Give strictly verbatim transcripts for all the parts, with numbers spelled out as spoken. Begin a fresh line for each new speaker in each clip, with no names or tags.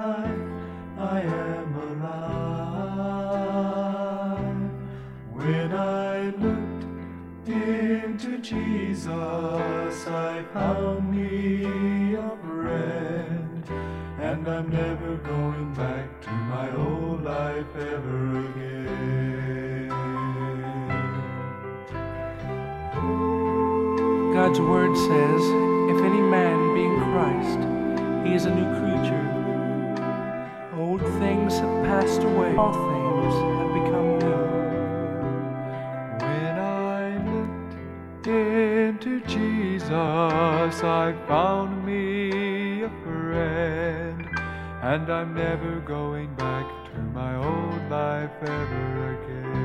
life, I am alive. When I looked into Jesus, I found me a friend, and I'm never going back to my old life ever again.
God's word says, if any man be in Christ, he is a new creature. Old things have passed away, all things have become new.
When I looked into Jesus, I found me a friend, and I'm never going back to my old life ever again.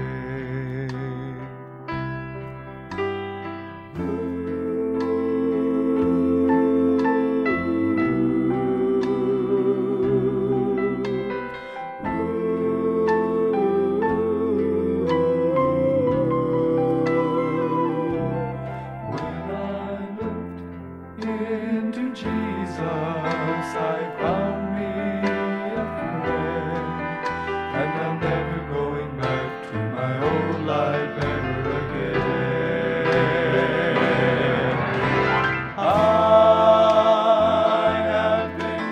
Into Jesus, I found me a friend, and I'm never going back to my old life ever again. I have been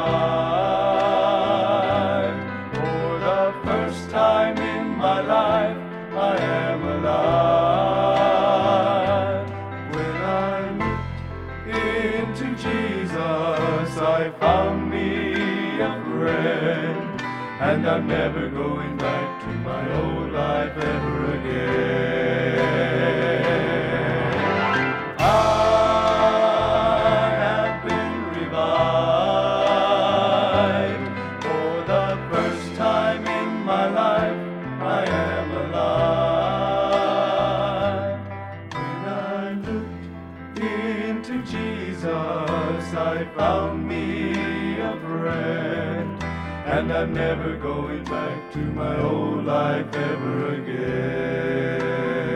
revived. For the first time in my life, I am alive. When I into Jesus, I found me a friend, and I'm never going back to my old life ever again. I have been revived. For the first time in my life, I am alive. When I looked into Jesus, I found me a friend, and I'm never going back to my old life ever again.